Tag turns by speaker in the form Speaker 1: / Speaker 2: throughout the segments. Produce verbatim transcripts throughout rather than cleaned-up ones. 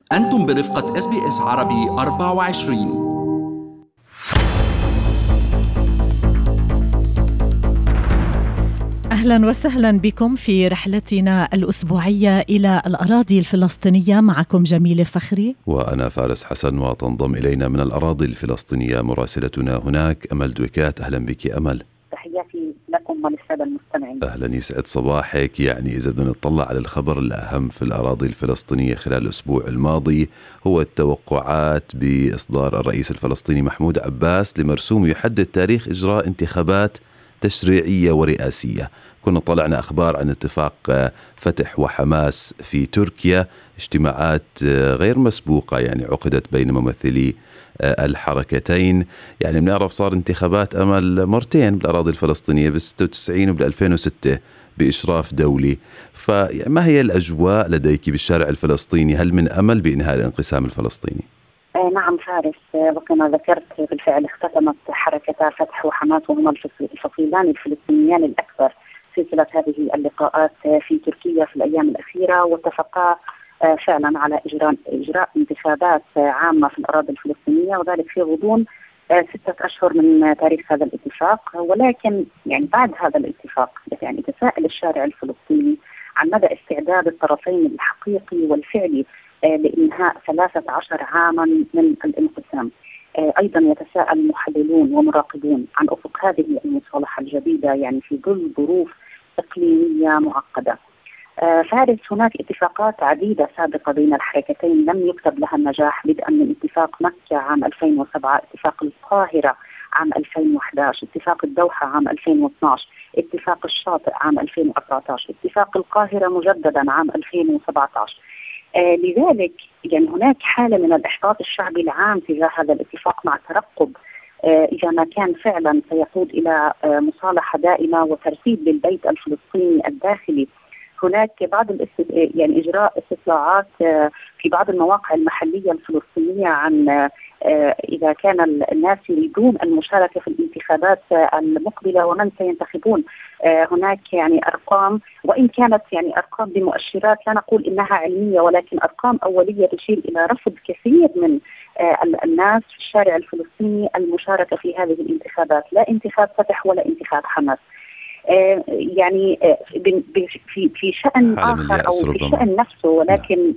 Speaker 1: أنتم برفقة إس بي إس عربي أربعة وعشرين.
Speaker 2: أهلا وسهلا بكم في رحلتنا الأسبوعية إلى الأراضي الفلسطينية. معكم جميلة فخري
Speaker 3: وأنا فارس حسن، وتنضم إلينا من الأراضي الفلسطينية مراسلتنا هناك أمل دويكات. أهلا بك أمل.
Speaker 4: تحياتي لكم وللسادة المستمعين.
Speaker 3: أهلا، يسعد صباحك. يعني إذا بدنا نطلع على الخبر الأهم في الأراضي الفلسطينية خلال الأسبوع الماضي، هو التوقعات بإصدار الرئيس الفلسطيني محمود عباس لمرسوم يحدد تاريخ إجراء انتخابات تشريعية ورئاسية. كنا طلعنا أخبار عن اتفاق فتح وحماس في تركيا، اجتماعات غير مسبوقة يعني عقدت بين ممثلي الحركتين. يعني بنعرف صار انتخابات أمل مرتين بالأراضي الفلسطينية، بالستة وتسعين وبالألفين وستة بإشراف دولي. فما هي الأجواء لديك بالشارع الفلسطيني؟ هل من أمل بإنهاء الانقسام الفلسطيني؟
Speaker 4: نعم فارس، وكما ذكرت بالفعل اختتمت حركتا فتح وحماس وهما الفصيلان الفلسطينيان الأكبر سلسلة هذه اللقاءات في تركيا في الأيام الأخيرة، واتفقا فعلا على إجراء إجراء انتخابات عامة في الأراضي الفلسطينية، وذلك في غضون ستة أشهر من تاريخ هذا الاتفاق. ولكن يعني بعد هذا الاتفاق يعني تساءل الشارع الفلسطيني عن مدى استعداد الطرفين الحقيقي والفعلي لإنهاء ثلاثة عشر عاما من الانقسام. أيضا يتساءل محللون ومراقبون عن أفق هذه المصالحة الجديدة يعني في ظل ظروف إقليمية معقدة. فارس، هناك اتفاقات عديدة سابقة بين الحركتين لم يكتب لها النجاح، بدءا من اتفاق مكة عام ألفين وسبعة، اتفاق القاهرة عام ألفين وأحد عشر، اتفاق الدوحة عام ألفين واثني عشر، اتفاق الشاطئ عام ألفين وأربعة عشر، اتفاق القاهرة مجددا عام ألفين وسبعة عشر. آه لذلك يعني هناك حالة من الإحباط الشعبي العام تجاه هذا الاتفاق، مع ترقب آه إذا ما كان فعلا سيقود إلى آه مصالحة دائمة وترتيب للبيت الفلسطيني الداخلي. هناك بعض الاست... يعني إجراء استطلاعات آه في بعض المواقع المحلية الفلسطينية عن آه إذا كان الناس يريدون المشاركة في الانتخابات آه المقبلة ومن سينتخبون. آه هناك يعني أرقام، وإن كانت يعني أرقام بمؤشرات لا نقول إنها علمية، ولكن أرقام أولية تشير إلى رفض كثير من آه الناس في الشارع الفلسطيني المشاركة في هذه الانتخابات، لا انتخاب فتح ولا انتخاب حماس. آه يعني آه في في شأن آخر أو في الشأن نفسه، ولكن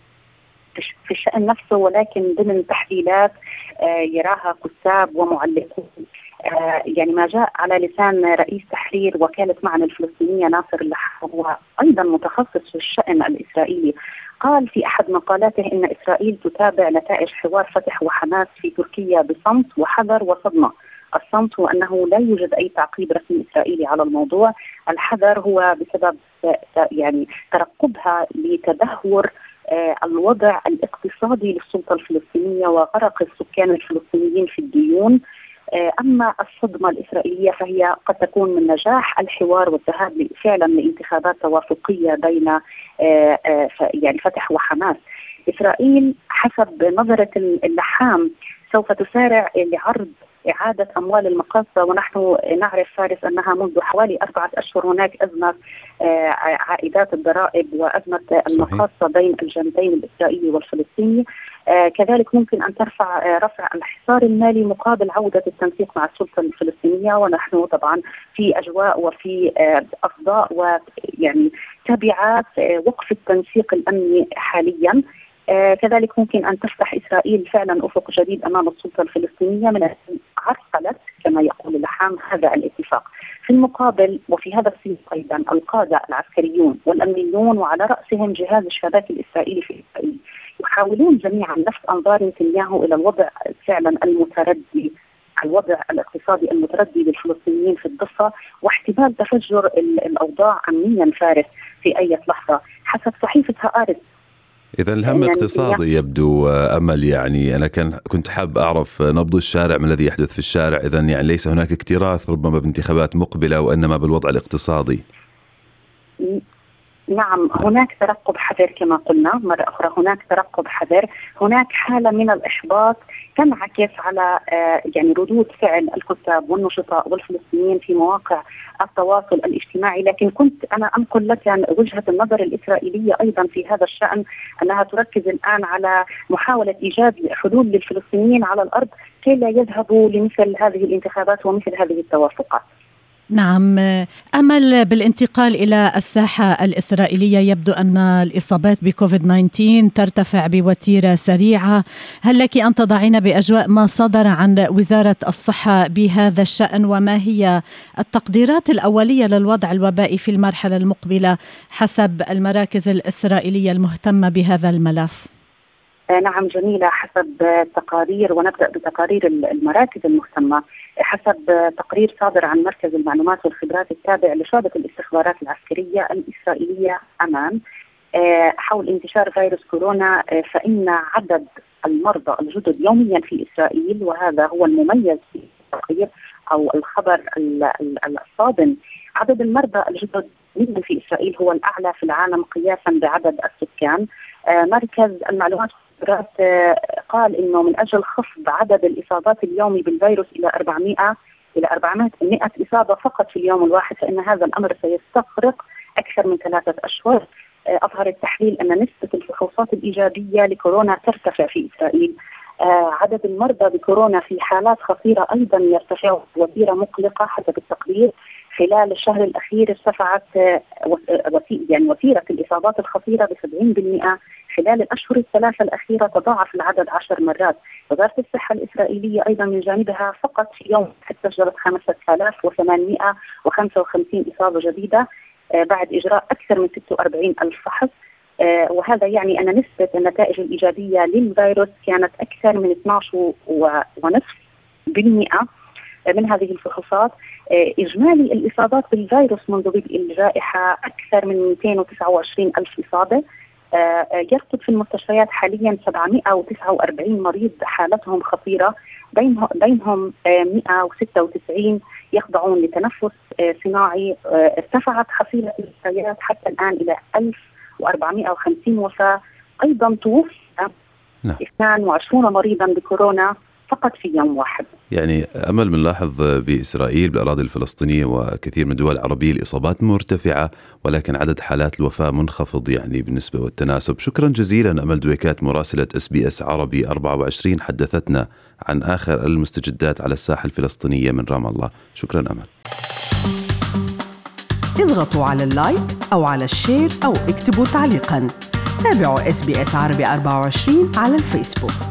Speaker 4: في الشأن نفسه ولكن ضمن تحليلات آه يراها كتاب ومعلقون. آه يعني ما جاء على لسان رئيس تحرير وكالة معن الفلسطينية ناصر اللحام، هو أيضا متخصص في الشأن الإسرائيلي، قال في أحد مقالاته إن إسرائيل تتابع نتائج حوار فتح وحماس في تركيا بصمت وحذر وصدمة. الصمت هو أنه لا يوجد أي تعقيب رسمي إسرائيلي على الموضوع، الحذر هو بسبب يعني ترقبها لتدهور الوضع الاقتصادي للسلطة الفلسطينية وغرق السكان الفلسطينيين في الديون. أما الصدمة الإسرائيلية فهي قد تكون من نجاح الحوار والذهاب فعلا لانتخابات توافقية بين يعني فتح وحماس. إسرائيل حسب نظرة اللحام سوف تسارع لعرض إعادة أموال المقاصة، ونحن نعرف فارس أنها منذ حوالي أربعة أشهر هناك أزمة عائدات الضرائب وأزمة المقاصة بين الجانبين الإسرائيلي والفلسطيني. كذلك ممكن أن ترفع رفع الحصار المالي مقابل عودة التنسيق مع السلطة الفلسطينية، ونحن طبعا في أجواء وفي أفضاء ويعني تبعات وقف التنسيق الأمني حاليا. آه كذلك ممكن أن تفتح إسرائيل فعلا أفق جديد أمام السلطة الفلسطينية من عرقلت كما يقول اللحام هذا الاتفاق. في المقابل وفي هذا السياق أيضا القادة العسكريون والأمنيون وعلى رأسهم جهاز الشباك الإسرائيلي في إسرائيل يحاولون جميعا لفت أنظار نتنياهو إلى الوضع فعلا المتردي، الوضع الاقتصادي المتردي للفلسطينيين في الضفة، واحتمال تفجر الأوضاع أمنيا فارس في أي لحظة حسب صحيفة هآرتس.
Speaker 3: إذا الهم يعني اقتصادي يبدو أمل. يعني أنا كان كنت حاب أعرف نبض الشارع ما الذي يحدث في الشارع. إذا يعني ليس هناك اكتراث ربما بانتخابات مقبلة وإنما بالوضع الاقتصادي.
Speaker 4: نعم، هناك ترقب حذر كما قلنا مرة أخرى، هناك ترقب حذر، هناك حالة من الإحباط تنعكس على يعني ردود فعل الكتاب والنشطاء والفلسطينيين في مواقع التواصل الاجتماعي. لكن كنت أنا أنقل لك وجهة النظر الإسرائيلية أيضا في هذا الشأن، أنها تركز الآن على محاولة إيجاد حلول للفلسطينيين على الأرض كي لا يذهبوا لمثل هذه الانتخابات ومثل هذه التوافقات.
Speaker 2: نعم، أمل بالانتقال إلى الساحة الإسرائيلية، يبدو أن الإصابات بكوفيد تسعة عشر ترتفع بوتيرة سريعة. هل لك أن تضعين بأجواء ما صدر عن وزارة الصحة بهذا الشأن، وما هي التقديرات الأولية للوضع الوبائي في المرحلة المقبلة حسب المراكز الإسرائيلية المهتمة بهذا الملف؟
Speaker 4: نعم جميلة، حسب تقارير، ونبدأ بتقارير المراكز المهتمة. حسب تقرير صادر عن مركز المعلومات والخبرات التابع لشعبة الاستخبارات العسكرية الإسرائيلية أمان حول انتشار فيروس كورونا، فإن عدد المرضى الجدد يوميا في إسرائيل، وهذا هو المميز في التقرير أو الخبر الصادم، عدد المرضى الجدد في إسرائيل هو الأعلى في العالم قياسا بعدد السكان. مركز المعلومات قال إنه من أجل خفض عدد الإصابات اليومي بالفيروس إلى أربعمائة إلى أربعمائة إصابة فقط في اليوم الواحد، فإن هذا الأمر سيستغرق أكثر من ثلاثة أشهر. أظهر التحليل أن نسبة الفحوصات الإيجابية لكورونا ترتفع في إسرائيل. عدد المرضى بكورونا في حالات خطيرة أيضا يرتفع، وتيرة مقلقة حسب التقرير. خلال الشهر الأخير ارتفعت يعني وتيرة الإصابات الخطيرة بسبعين بالمئة. خلال الأشهر الثلاثة الأخيرة تضاعف العدد عشر مرات. وزارة الصحة الإسرائيلية أيضا من جانبها فقط في يوم سجلت خمسة آلاف وثمانمائة وخمسة وخمسين إصابة جديدة بعد إجراء أكثر من ستة وأربعين ألف فحص، وهذا يعني أن نسبة النتائج الإيجابية للفيروس كانت أكثر من اثني عشر ونصف بالمئة من هذه الفحوصات. إجمالي الإصابات بالفيروس منذ بدء الجائحة أكثر من مئتين وتسعة وعشرين ألف إصابة. يرقد في المستشفيات حاليا سبعمائة وتسعة وأربعين مريض حالتهم خطيرة، بينهم بينهم مئة وستة وتسعين يخضعون لتنفس صناعي. ارتفعت حصيلة الوفيات حتى الآن إلى ألف وأربعمائة وخمسين وفاة. أيضا توفي اثنين وعشرين مريضا بكورونا فقط في يوم واحد.
Speaker 3: يعني أمل بنلاحظ بإسرائيل بالأراضي الفلسطينية وكثير من الدول العربية الإصابات مرتفعة، ولكن عدد حالات الوفاة منخفض يعني بالنسبة والتناسب. شكرا جزيلا أمل دويكات مراسلة اس بي اس عربي أربعة وعشرين، حدثتنا عن آخر المستجدات على الساحة الفلسطينية من رام الله. شكرا أمل.
Speaker 5: اضغطوا على اللايك أو على الشير أو اكتبوا تعليقا. تابعوا اس بي اس عربي أربعة وعشرين على الفيسبوك.